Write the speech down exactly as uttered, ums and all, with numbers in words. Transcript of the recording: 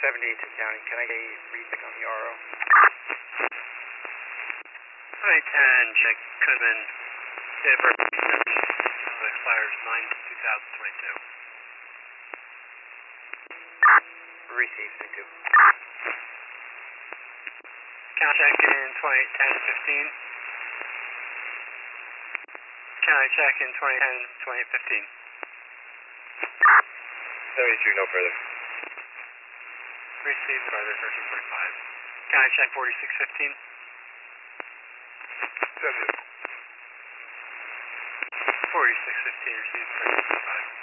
seventy-two County, can I get a recheck on the R O? twenty ten, check, could have been date of birth seven, expires nine two thousand twenty-two. Received, thank you. Can I check in twenty ten fifteen? Can I check in twenty ten twenty fifteen? seventy-two, no further. Received, further thirteen forty-five. Can I check forty-six fifteen? seventy. forty-six fifteen, received thirteen forty-five.